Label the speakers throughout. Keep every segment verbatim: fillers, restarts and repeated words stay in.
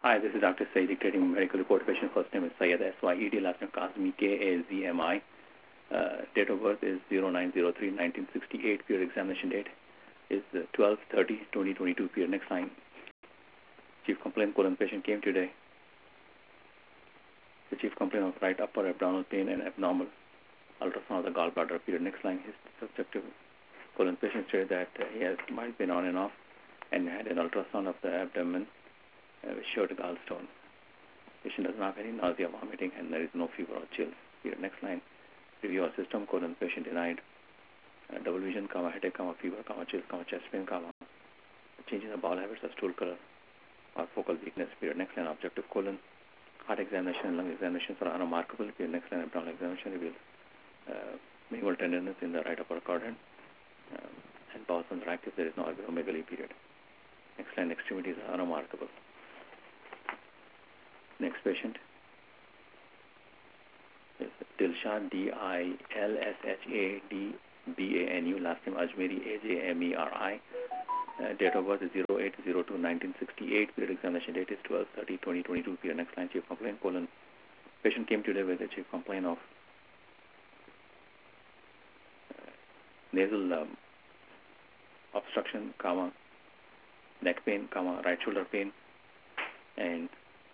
Speaker 1: Hi, this is Doctor Saeed dictating medical report. Patient first name is Syed, S Y E D, last name Kazmi, K A Z M I. Uh, date of birth is zero nine zero three nineteen sixty-eight. Period examination date is twelve thirty twenty twenty-two. Period. Next line. Chief complaint colon patient came today. The chief complaint of right upper abdominal pain and abnormal ultrasound of the gallbladder. Period. Next line. His subjective colon patient stated that uh, he has mild pain on and off and had an ultrasound of the abdomen uh, which showed a gallstone. Patient does not have any nausea, vomiting, and there is no fever or chills. Period. Next line. Review our system. Colon patient denied uh, double vision, comma, headache, comma, fever, comma, chills, comma, chest pain, comma, change in the bowel habits or stool color or focal weakness. Period. Next line. Objective colon. Heart examination and lung examinations are unremarkable. Period. Next line. Abdominal examination reveals uh, minimal tenderness in the right upper quadrant um, and bowels are active. There is no acromegaly. Period. Next line. Extremities are unremarkable. Next patient is Dilshan, D I L S H A D B A N U, last name Ajmeri, A J M E R I. Uh, date of birth is zero eight zero two nineteen sixty-eight. Period examination date is twelve thirty twenty twenty-two. Period. Next line. Chief complaint colon. Patient came today with a chief complaint of uh, nasal um, obstruction, comma, neck pain, comma, right shoulder pain, and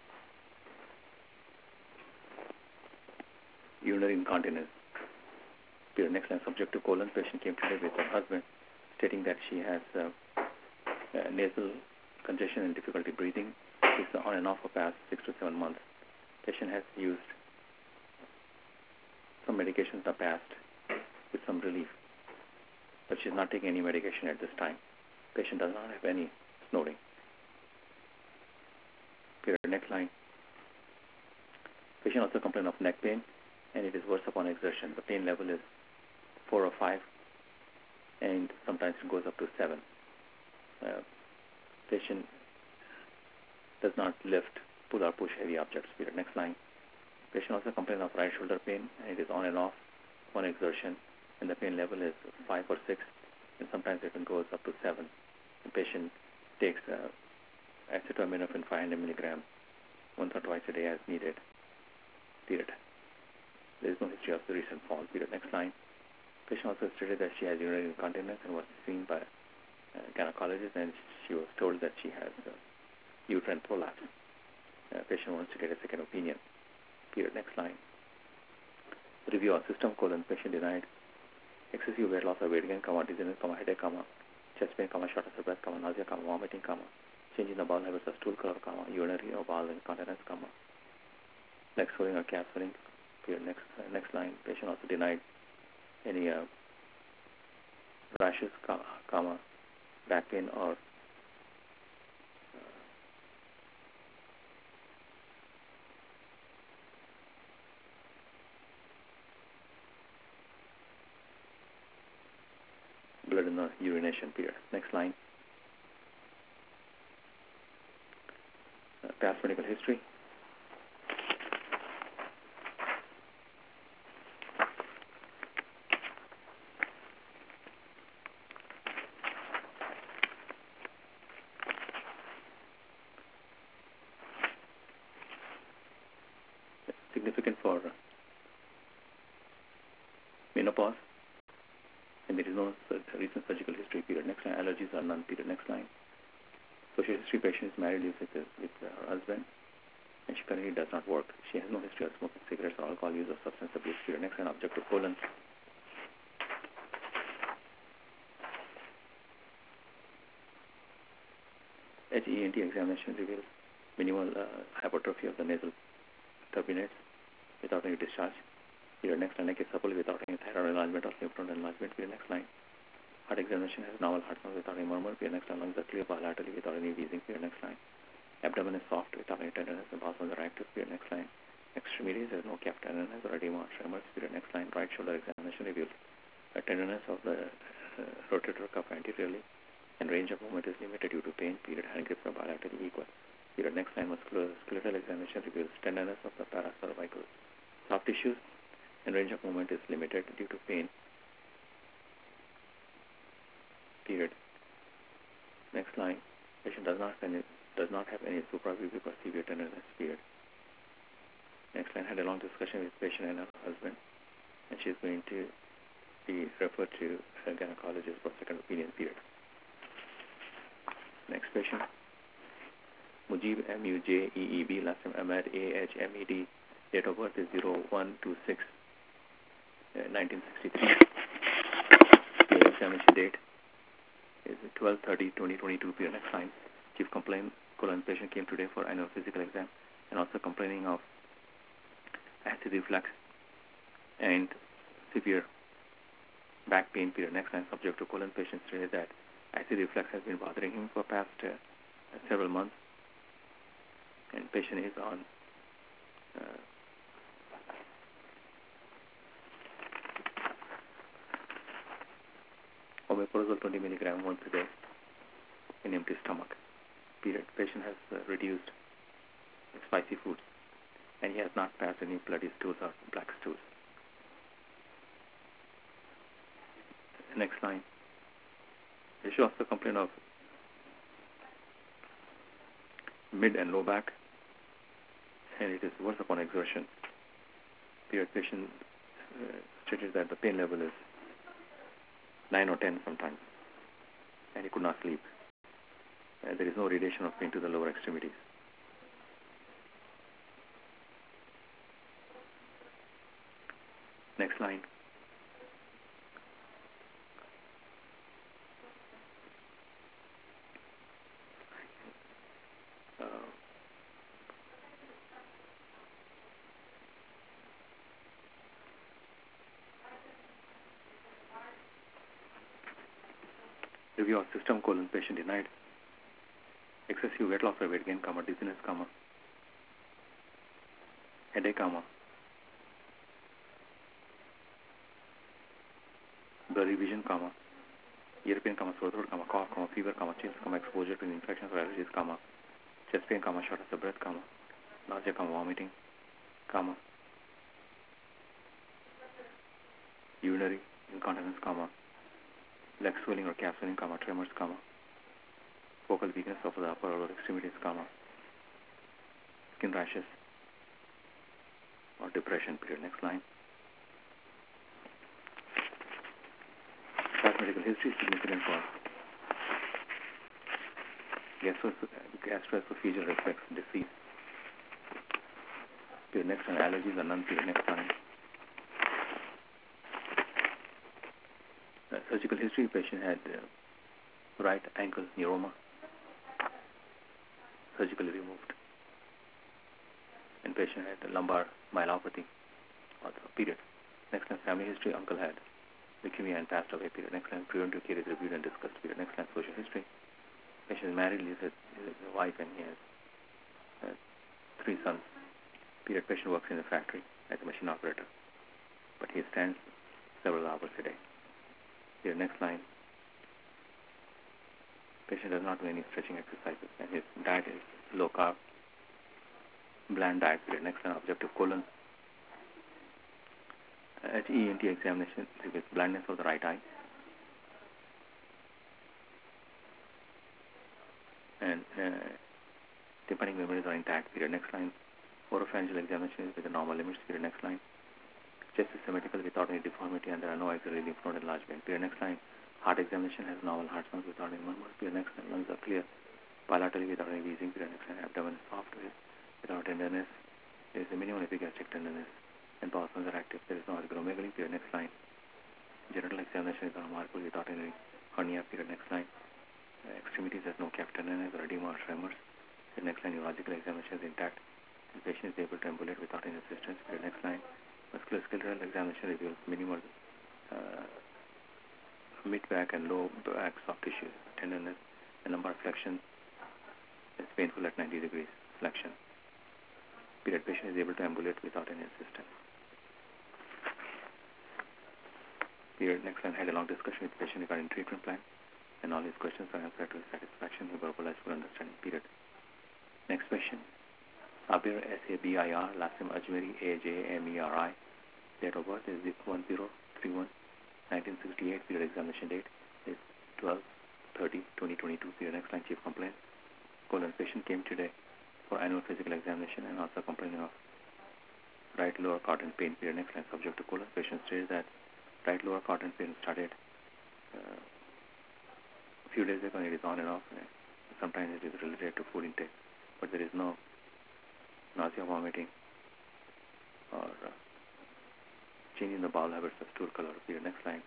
Speaker 1: urinary incontinence. Period. Next line. Subjective colon. Patient came today with her husband, stating that she has uh, uh, nasal congestion and difficulty breathing. It's on and off for past six to seven months. Patient has used some medications in the past with some relief, but she's not taking any medication at this time. Patient does not have any snoring. Period. Next line. Patient also complains of neck pain, and it is worse upon exertion. The pain level is four or five, and sometimes it goes up to seven. Uh, patient does not lift, pull or push heavy objects. Period. Next line. Patient also complains of right shoulder pain, and it is on and off on exertion, and the pain level is five or six, and sometimes it goes up to seven. The patient takes uh, acetaminophen five hundred milligrams once or twice a day as needed. Period. There is no history of the recent fall. Period. Next line. Patient also stated that she has urinary incontinence and was seen by a gynecologist, and she was told that she has uh, uterine prolapse. Uh, patient wants to get a second opinion. Period. Next line. Review of system colon. Patient denied excessive weight loss or weight gain, comma, dizziness, comma, headache, comma, chest pain, comma, shortness of breath, comma, nausea, comma, vomiting, comma, change in the bowel habits of stool color, comma, urinary or bowel incontinence, comma, leg swelling or calf swelling. Period. Next, uh, next line. Patient also denied any uh, rashes, comma, comma, back pain or uh, blood in the urination. Period. Next line. Uh, past medical history. Significant for menopause, and there is no recent surgical history. Period. Next line. Allergies are none. Period. Next line. Social history. Patient is married, lives with, with her husband, and she currently does not work. She has no history of smoking cigarettes or alcohol use or substance abuse. Period. Next line. Objective colon. H E N T examination reveals minimal uh, hypertrophy of the nasal turbinates without any discharge. Period. Next line. Neck is supple without any thyroid enlargement or lymph node enlargement. Period. Next line. Heart examination has normal heart sound without any murmur. Period. Next line. Lungs are clear bilaterally without any wheezing. Period. Next line. Abdomen is soft without any tenderness and bowels are active. Period. Next line. Extremities, there is no calf tenderness or edema or tremors. Period. Next line. Right shoulder examination reveals a tenderness of the uh, rotator cuff anteriorly, and range of movement is limited due to pain. Period. Hand grips are bilaterally equal. Period. Next line. Musculoskeletal examination reveals tenderness of the paracervical soft tissues, and range of movement is limited due to pain. Period. Next line. Patient does not have any does not have any suprapubic or severe tenderness, period. Next line, had a long discussion with patient and her husband, and she's going to be referred to a gynecologist for second opinion, period. Next patient, Mujib, M U J E E B, last name Ahmed, A H M E D, date of birth is zero one two six, nineteen sixty-three. The examination date is twelve thirty twenty twenty-two, period. Next line, chief complaint, colon patient came today for annual physical exam and also complaining of acid reflux and severe back pain, period. Next line, subject to colon patient stated that acid reflux has been bothering him for past uh, several months, and patient is on uh, omeprazole twenty milligram once a day in empty stomach, period. Patient has uh, reduced spicy foods, and he has not passed any bloody stools or black stools. Next line, she also complained of mid and low back, and it is worse upon exertion, period. Patient uh, stated that the pain level is nine or ten sometimes, and he could not sleep. Uh, there is no radiation of pain to the lower extremities. Next line. Uh, review of system, colon patient denied excessive weight loss or weight gain, comma, dizziness, comma, headache, comma, blurry vision, comma, ear pain, comma, sore throat, comma, cough, comma, fever, comma, chills, comma, exposure to infections or allergies, comma, chest pain, comma, shortness of breath, comma, nausea, comma, vomiting, comma, urinary incontinence, comma, leg swelling or calf swelling, comma, tremors, comma, focal weakness of the upper or lower extremities, comma, skin rashes or depression, period. Next line. Past medical history significant for gastroesophageal reflux disease. Period. Next line, allergies are none, period. Next line. Uh, surgical history, patient had uh, right ankle neuroma, surgically removed, and patient had lumbar myelopathy also, period. Next line, family history, uncle had leukemia and passed away, period. Next line, preventive care is reviewed and discussed, period. Next line, social history, patient is married, lives with his wife, and he has uh, three sons, period. Patient works in a factory as a machine operator, but he stands several hours a day. Period. Next line, patient does not do any stretching exercises, and his diet is low carb, bland diet, period. Next line, objective colon. At E N T examination with blindness of the right eye, and uh, tympanic membranes are intact, period. Next line, oropharyngeal examination is with the normal limits, period. Next line, chest is symmetrical without any deformity, and there are no axillary lymph node enlargement, period. Next line, heart examination has normal heart sounds without any murmurs, period. Next line, lungs are clear bilaterally without any wheezing, period. Next line, abdomen is soft without tenderness. There is a minimum epigastric tenderness, and bowel sounds are active. There is no acromegaly, period. Next line, genital examination is remarkable without any hernia, period. Next line, uh, extremities has no calf tenderness or edema or tremors. The next line, neurological examination is intact. The patient is able to ambulate without any assistance, period. Next line, musculoskeletal examination reveals minimal uh, mid-back and low back soft tissue tenderness. The lumbar flexion is painful at ninety degrees flexion. Period. Patient is able to ambulate without any assistance. Period. Next line, had a long discussion with the patient regarding treatment plan, and all his questions are answered to his satisfaction. He verbalized full understanding. Period. Next patient, Abir, S A B I R, last name Ajmeri, A J M E R I. Date of birth is one zero three one nineteen sixty-eight. Period. Examination date is twelve thirty twenty twenty-two. Period. Next line, chief complaint. colon. Patient came today for annual physical examination and also complaining of right lower quadrant pain. Period. Next line. Subject to colon. Patient stated that right lower quadrant pain started uh, a few days ago and it is on and off. Uh, sometimes it is related to food intake, but there is no nausea, vomiting, or uh, change in the bowel habits of stool color. Period. Next line.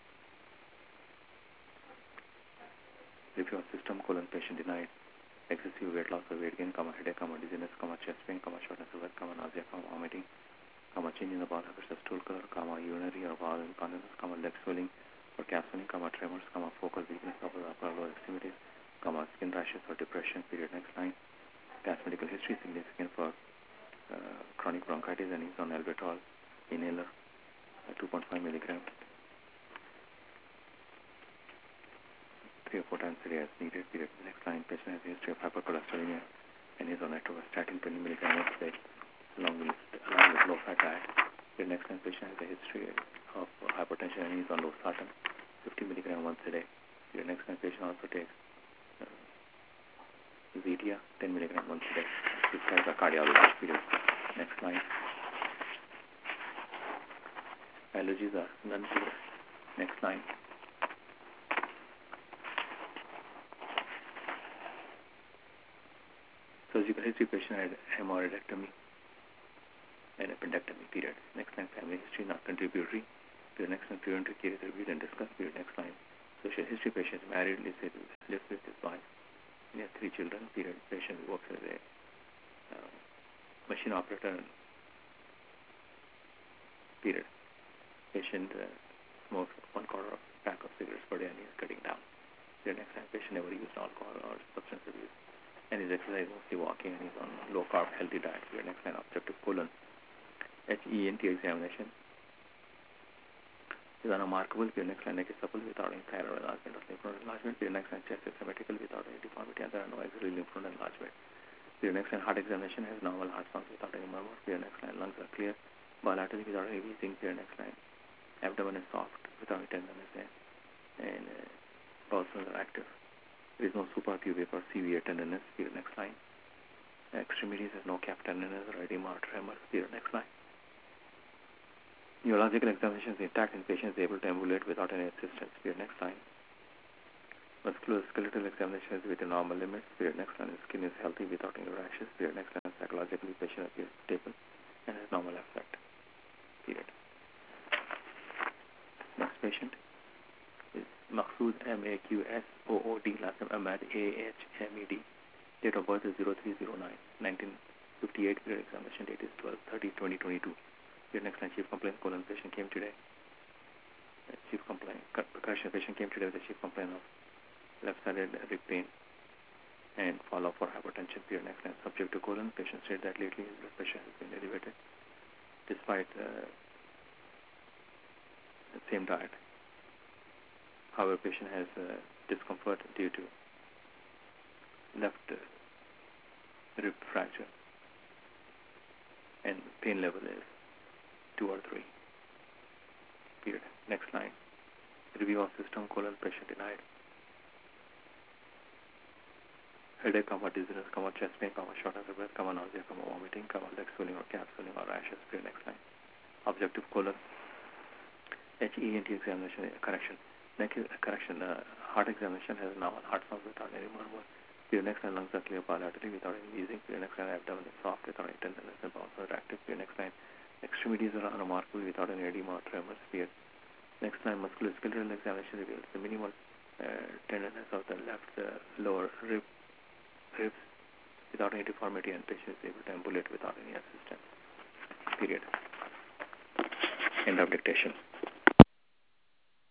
Speaker 1: Review of system colon. Patient denied excessive weight loss or weight gain, comma, headache, comma, dizziness, comma, chest pain, comma, shortness of breath, comma, nausea, comma, vomiting, comma, change in the bowel habits of stool color, comma, urinary or bowel incontinence, comma, leg swelling or calf swelling, comma, tremors, comma, focal weakness of the upper or lower extremities, comma, skin rashes or depression. Period. Next line. Past medical history significant for uh, chronic bronchitis and is on albuterol inhaler at two point five milligram three or four times a day as needed. Period. Next line. Patient has a history of hypercholesterolemia and is on atorvastatin twenty milligram a day along with, along with low fat diet. The next line. Patient has a history of hypertension and is on losartan fifty milligram once a day. The next line. Patient also takes uh, Zetia ten milligram once a day. This is a cardiologist. Period. Next line. Allergies are none severe. Next line. Surgical history. Patient had hemorrhoidectomy and appendectomy. Period. Next line. Family history not contributory. Period. Next line. Parental care is reviewed and discussed. Period. Next line. Social history. Patient is married, lives with, lives with his wife. He has three children. Period. Patient works as a uh, machine operator. Period. Patient uh, smokes one quarter of pack of cigarettes per day and he is cutting down. Period. Next time. Patient never used alcohol or substance abuse and is exercising, mostly walking, and he's on low carb healthy diet. Period. Next line. Objective colon. H E N T examination is unremarkable. Period. Next line. Neck is supple without any thyroid enlargement or lymph node enlargement. Period. Next line. Chest is symmetrical without any deformity and there are no axillary lymph node enlargement. Period. Next line. Heart examination has normal heart sounds without any murmur. Period. Next line. Lungs are clear bilaterally without any wheezing. Period. Next line. Abdomen is soft without any tenderness and uh, bowel cells are active. There is no suprapubic or severe tenderness. Period. Next line. Extremities has no calf tenderness or edema or tremor. Period. Next line. Neurological examination is intact and patient is able to ambulate without any assistance. Period. Next line. Musculoskeletal examination is within normal limits. Period. Next line. Skin is healthy without any rashes. Period. Next line. Psychologically, patient appears stable and has normal affect. Period. Next patient is Maqsood, M A Q S O O D, last name Ahmed, A H M E D. Date of birth is zero three zero nine, nineteen fifty-eight. Period. Examination date is twelve thirty twenty twenty-two. Period. Next line. Chief complaint colon. Patient came today. Uh, chief complaint, correction, patient came today with a chief complaint of left-sided rib pain and follow-up for hypertension. Period. Next line. Subject to colon. Patient said that lately his blood pressure has been elevated despite uh, the same diet. However, patient has uh, discomfort due to left uh, rib fracture and pain level is two or three. Period. Next line. Review of system colon. Patient denied headache, comma, dizziness, comma, chest pain, comma, shortness of breath, comma, nausea, comma, vomiting, comma, leg swelling or calf swelling or rashes. Period. Next line. Objective colon. H E N T examination, correction. Next correction. Uh, heart examination has normal heart sounds without any murmur. Period. Next line. Lungs are clear bilaterally without any wheezing. Period. Next line. Abdomen is soft without any tenderness and bowels are active. Period. Next line. Extremities are unremarkable without any edema or tremors. Period. Next line. Musculoskeletal examination reveals the minimal uh, tenderness of the left uh, lower rib ribs without any deformity and patient is able to ambulate without any assistance. Period. End of dictation.